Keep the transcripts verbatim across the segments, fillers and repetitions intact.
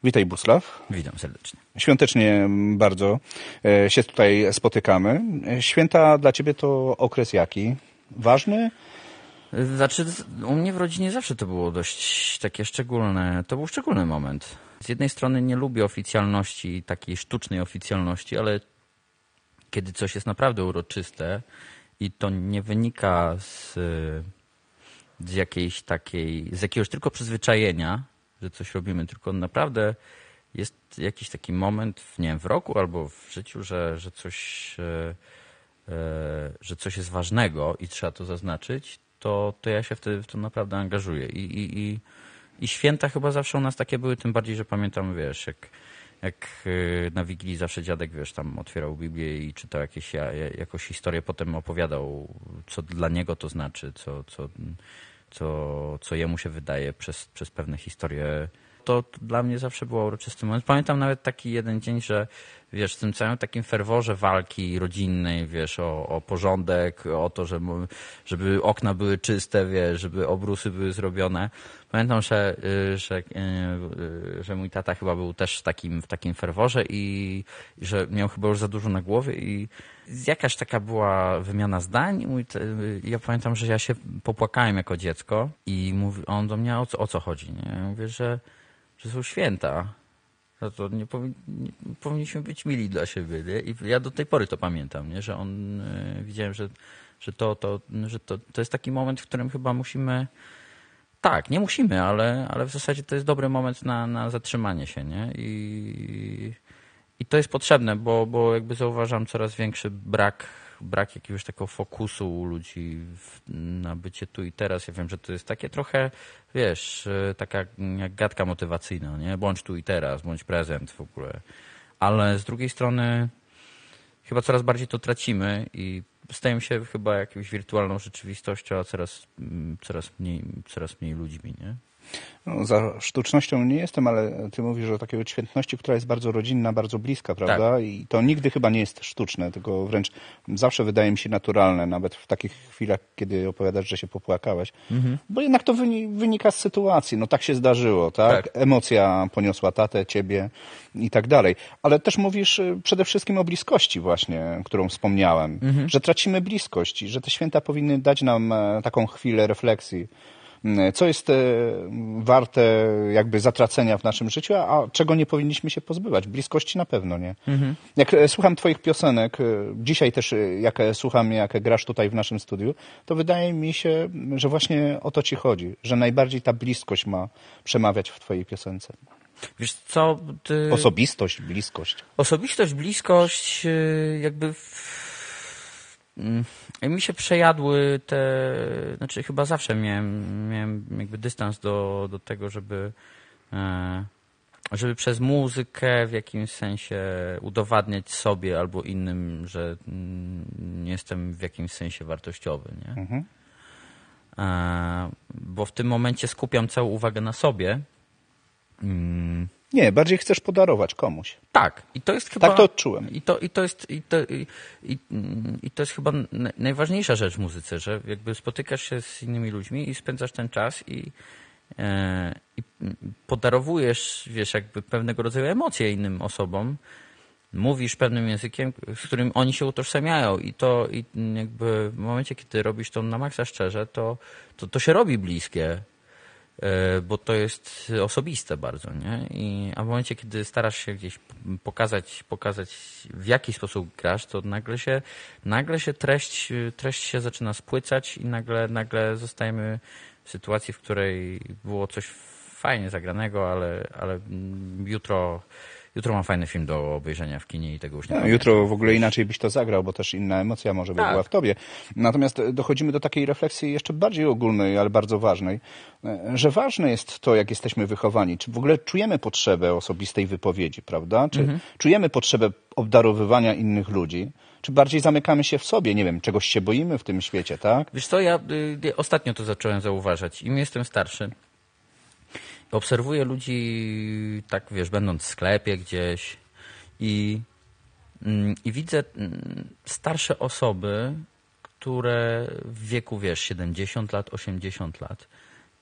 Witaj, Busław. Witam serdecznie. Świątecznie bardzo się tutaj spotykamy. Święta dla ciebie to okres jaki? Ważny? Znaczy, u mnie w rodzinie zawsze to było dość takie szczególne. To był szczególny moment. Z jednej strony nie lubię oficjalności, takiej sztucznej oficjalności, ale kiedy coś jest naprawdę uroczyste i to nie wynika z, z jakiejś takiej, z jakiegoś tylko przyzwyczajenia, że coś robimy, tylko naprawdę jest jakiś taki moment, nie wiem, w roku albo w życiu, że, że, coś, że coś jest ważnego i trzeba to zaznaczyć, to, to ja się wtedy w to naprawdę angażuję. I, i, i, i święta chyba zawsze u nas takie były, tym bardziej, że pamiętam, wiesz, jak, jak na Wigilii zawsze dziadek, wiesz, tam otwierał Biblię i czytał jakieś, jakąś historię, potem opowiadał, co dla niego to znaczy, co, co, co, co jemu się wydaje przez, przez pewne historie. To, to dla mnie zawsze było uroczysty moment. Pamiętam nawet taki jeden dzień, że wiesz, w tym całym takim ferworze walki rodzinnej, wiesz, o, o porządek, o to, żeby, żeby okna były czyste, wiesz, żeby obrusy były zrobione. Pamiętam, że, że, że mój tata chyba był też w takim, w takim ferworze i że miał chyba już za dużo na głowie i jakaś taka była wymiana zdań. Mój, ja pamiętam, że ja się popłakałem jako dziecko i mówi, on do mnie, o co, o co chodzi? Nie? Ja mówię, że, że są święta. No to nie, powin, nie powinniśmy być mili dla siebie. Nie? I ja do tej pory to pamiętam, nie? Że on, y, widziałem, że, że, to, to, że to, to jest taki moment, w którym chyba musimy, tak, nie musimy, ale, ale w zasadzie to jest dobry moment na, na zatrzymanie się. Nie? I, i to jest potrzebne, bo, bo jakby zauważam coraz większy brak, brak jakiegoś takiego fokusu u ludzi w, na bycie tu i teraz. Ja wiem, że to jest takie trochę, wiesz, taka jak gadka motywacyjna, nie? Bądź tu i teraz, bądź prezent w ogóle. Ale z drugiej strony chyba coraz bardziej to tracimy i stajemy się chyba jakąś wirtualną rzeczywistością, a coraz, coraz, mniej, coraz mniej ludźmi, nie? No, za sztucznością nie jestem, ale ty mówisz o takiej świętności, która jest bardzo rodzinna, bardzo bliska, prawda? Tak. I to nigdy chyba nie jest sztuczne, tylko wręcz zawsze wydaje mi się naturalne, nawet w takich chwilach, kiedy opowiadasz, że się popłakałeś. Mhm. Bo jednak to wynika z sytuacji. No tak się zdarzyło, tak? tak? Emocja poniosła tatę, ciebie i tak dalej. Ale też mówisz przede wszystkim o bliskości właśnie, którą wspomniałem. Mhm. Że tracimy bliskość i że te święta powinny dać nam taką chwilę refleksji. Co jest warte jakby zatracenia w naszym życiu, a czego nie powinniśmy się pozbywać? Bliskości na pewno nie. Mhm. Jak słucham twoich piosenek, dzisiaj też jak słucham, jak grasz tutaj w naszym studiu, to wydaje mi się, że właśnie o to ci chodzi, że najbardziej ta bliskość ma przemawiać w twojej piosence. Wiesz co? Ty... Osobistość, bliskość. Osobistość, bliskość jakby... Mi się przejadły te, znaczy chyba zawsze miałem, miałem jakby dystans do, do tego, żeby, żeby przez muzykę w jakimś sensie udowadniać sobie albo innym, że jestem w jakimś sensie wartościowy, nie? Mhm. Bo w tym momencie skupiam całą uwagę na sobie. Nie, bardziej chcesz podarować komuś. Tak, i to jest chyba... Tak to odczułem. I to, i to, jest, i to, i, i, i to jest chyba najważniejsza rzecz w muzyce, że jakby spotykasz się z innymi ludźmi i spędzasz ten czas i, e, i podarowujesz, wiesz, jakby pewnego rodzaju emocje innym osobom. Mówisz pewnym językiem, z którym oni się utożsamiają i to i jakby w momencie, kiedy robisz to na maksa szczerze, to, to, to się robi bliskie. Bo to jest osobiste bardzo, nie? I, a w momencie, kiedy starasz się gdzieś pokazać, pokazać w jaki sposób grasz, to nagle się, nagle się treść, treść się zaczyna spłycać i nagle, nagle zostajemy w sytuacji, w której było coś fajnie zagranego, ale, ale jutro, jutro mam fajny film do obejrzenia w kinie i tego już nie no, jutro w ogóle inaczej byś to zagrał, bo też inna emocja może by tak. była w tobie. Natomiast dochodzimy do takiej refleksji jeszcze bardziej ogólnej, ale bardzo ważnej, że ważne jest to, jak jesteśmy wychowani. Czy w ogóle czujemy potrzebę osobistej wypowiedzi, prawda? Czy mhm. czujemy potrzebę obdarowywania innych ludzi? Czy bardziej zamykamy się w sobie? Nie wiem, czegoś się boimy w tym świecie, tak? Wiesz co, ja y, ostatnio to zacząłem zauważać. Im jestem starszy, obserwuję ludzi, tak wiesz, będąc w sklepie gdzieś i, i widzę starsze osoby, które w wieku, wiesz, siedemdziesiąt lat, osiemdziesiąt lat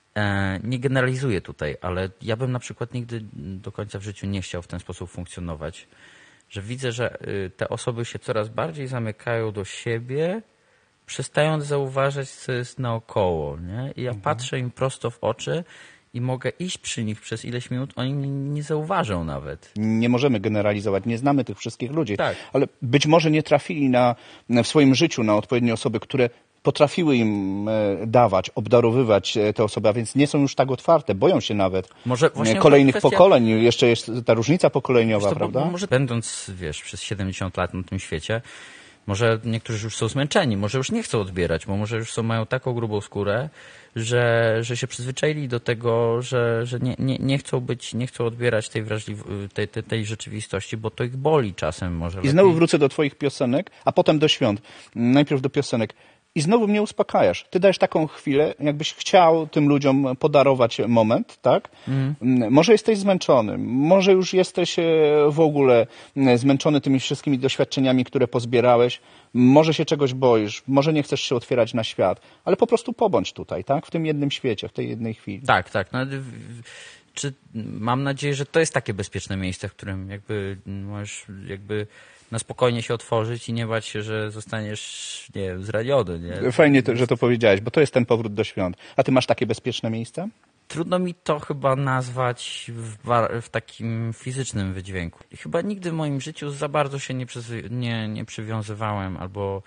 Nie generalizuję tutaj, ale ja bym na przykład nigdy do końca w życiu nie chciał w ten sposób funkcjonować, że widzę, że te osoby się coraz bardziej zamykają do siebie, przestając zauważać, co jest naokoło. Nie? I ja mhm. patrzę im prosto w oczy i mogę iść przy nich przez ileś minut, oni mnie nie zauważą nawet. Nie możemy generalizować, nie znamy tych wszystkich ludzi, tak. ale być może nie trafili na, w swoim życiu na odpowiednie osoby, które potrafiły im dawać, obdarowywać te osoby, a więc nie są już tak otwarte, boją się nawet może kolejnych kwestia... pokoleń. Jeszcze jest ta różnica pokoleniowa, to, prawda? Bo, bo może będąc, wiesz, przez siedemdziesiąt lat na tym świecie, może niektórzy już są zmęczeni, może już nie chcą odbierać, bo może już są, mają taką grubą skórę, że, że się przyzwyczaili do tego, że, że nie, nie, nie chcą być, nie chcą odbierać tej, wrażliw- tej, tej, tej rzeczywistości, bo to ich boli czasem może. I lepiej. znowu wrócę do twoich piosenek, a potem do świąt. Najpierw do piosenek. I znowu mnie uspokajasz. Ty dajesz taką chwilę, jakbyś chciał tym ludziom podarować moment, tak? Mm. Może jesteś zmęczony, może już jesteś w ogóle zmęczony tymi wszystkimi doświadczeniami, które pozbierałeś, może się czegoś boisz, może nie chcesz się otwierać na świat, ale po prostu pobądź tutaj, tak? W tym jednym świecie, w tej jednej chwili. Tak, tak. No, czy, mam nadzieję, że to jest takie bezpieczne miejsce, w którym jakby możesz jakby na spokojnie się otworzyć i nie bać się, że zostaniesz, nie wiem, zraniony. Nie? Fajnie, to, że to powiedziałeś, bo to jest ten powrót do świąt. A ty masz takie bezpieczne miejsca? Trudno mi to chyba nazwać w, bar- w takim fizycznym wydźwięku. Chyba nigdy w moim życiu za bardzo się nie, przyzy- nie, nie przywiązywałem albo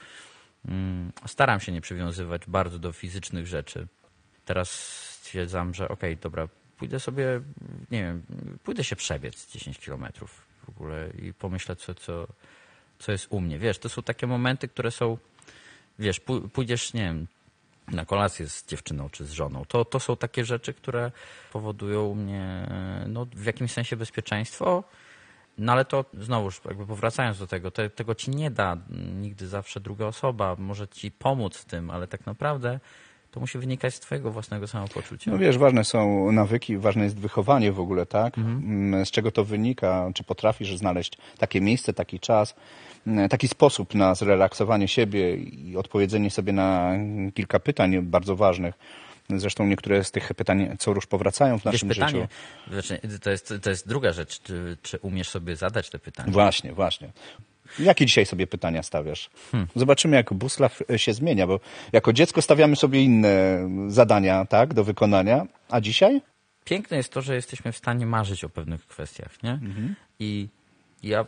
mm, staram się nie przywiązywać bardzo do fizycznych rzeczy. Teraz stwierdzam, że okej, okay, dobra, pójdę sobie, nie wiem, pójdę się przebiec dziesięć kilometrów w ogóle i pomyślę, co, co, co jest u mnie. Wiesz, to są takie momenty, które są, wiesz, pójdziesz, nie wiem, na kolację z dziewczyną czy z żoną. To, to są takie rzeczy, które powodują u mnie no, w jakimś sensie bezpieczeństwo, no ale to znowuż jakby powracając do tego, te, tego ci nie da nigdy zawsze druga osoba, może ci pomóc w tym, ale tak naprawdę to musi wynikać z twojego własnego samopoczucia. No wiesz, ważne są nawyki, ważne jest wychowanie w ogóle, tak? Mhm. Z czego to wynika? Czy potrafisz znaleźć takie miejsce, taki czas, taki sposób na zrelaksowanie siebie i odpowiedzenie sobie na kilka pytań bardzo ważnych. Zresztą niektóre z tych pytań co rusz powracają w naszym Wiesz, pytanie, życiu. Znaczy, to, jest, to jest druga rzecz. Czy, czy umiesz sobie zadać te pytania? Właśnie, właśnie. Jakie dzisiaj sobie pytania stawiasz? Hmm. Zobaczymy, jak Buslaw się zmienia, bo jako dziecko stawiamy sobie inne zadania, tak, do wykonania, a dzisiaj? Piękne jest to, że jesteśmy w stanie marzyć o pewnych kwestiach, nie? Mhm. I ja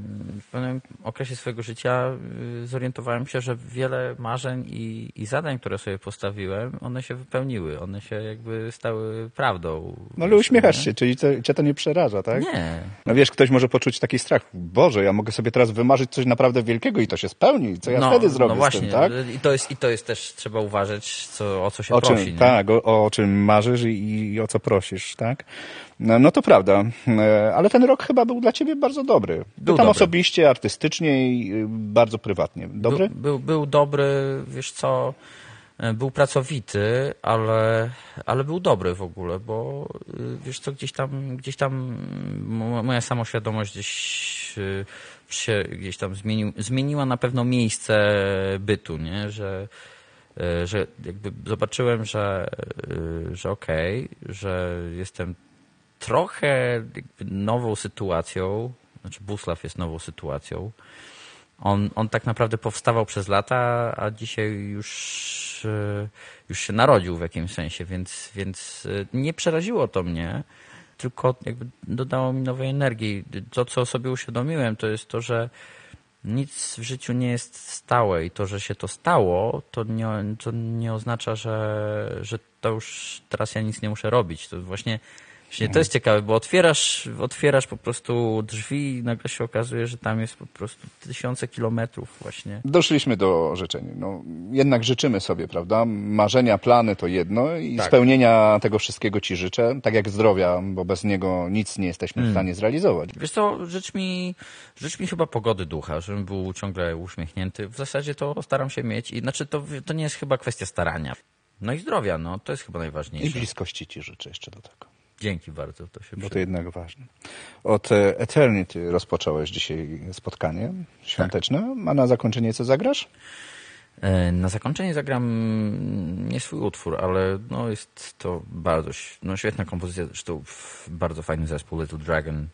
w pewnym okresie swojego życia zorientowałem się, że wiele marzeń i, i zadań, które sobie postawiłem, one się wypełniły. One się jakby stały prawdą. No ale uśmiechasz nie? się, czyli to, cię to nie przeraża, tak? Nie. No wiesz, ktoś może poczuć taki strach. Boże, ja mogę sobie teraz wymarzyć coś naprawdę wielkiego i to się spełni. Co ja no, wtedy zrobię no właśnie. z tym, tak? I to jest, i to jest też, trzeba uważać, co, o co się o prosi. Czym, nie? Tak, o, o czym marzysz i, i o co prosisz, tak? No, no to prawda, ale ten rok chyba był dla ciebie bardzo dobry. Był tam dobry. Osobiście, artystycznie i bardzo prywatnie. Dobry? Był, był, był dobry, wiesz co, był pracowity, ale, ale był dobry w ogóle, bo wiesz co, gdzieś tam, gdzieś tam moja samoświadomość gdzieś się gdzieś tam zmienił, zmieniła na pewno miejsce bytu, nie? Że że jakby zobaczyłem, że, że okej, okay, że jestem trochę jakby nową sytuacją, znaczy Buslaw jest nową sytuacją. On, on tak naprawdę powstawał przez lata, a dzisiaj już, już się narodził w jakimś sensie, więc, więc nie przeraziło to mnie, tylko jakby dodało mi nowej energii. To, co sobie uświadomiłem, to jest to, że nic w życiu nie jest stałe i to, że się to stało, to nie, to nie oznacza, że, że to już teraz ja nic nie muszę robić. To właśnie, właśnie to jest ciekawe, bo otwierasz, otwierasz po prostu drzwi i nagle się okazuje, że tam jest po prostu tysiące kilometrów właśnie. Doszliśmy do życzeń. No, jednak życzymy sobie, prawda? Marzenia, plany to jedno i tak. Spełnienia tego wszystkiego ci życzę, tak jak zdrowia, bo bez niego nic nie jesteśmy hmm. w stanie zrealizować. Wiesz co, życz mi, życz mi chyba pogody ducha, żebym był ciągle uśmiechnięty. W zasadzie to staram się mieć i znaczy to, to nie jest chyba kwestia starania. No i zdrowia, no to jest chyba najważniejsze. I bliskości ci życzę jeszcze do tego. Dzięki bardzo. To się Bo to jednak ważne. Od Eternity rozpocząłeś dzisiaj spotkanie świąteczne, tak. A na zakończenie co zagrasz? Na zakończenie zagram nie swój utwór, ale no jest to bardzo no świetna kompozycja, zresztą bardzo fajny zespół Little Dragon,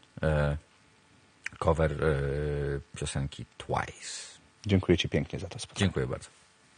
cover piosenki Twice. Dziękuję Ci pięknie za to spotkanie. Dziękuję bardzo.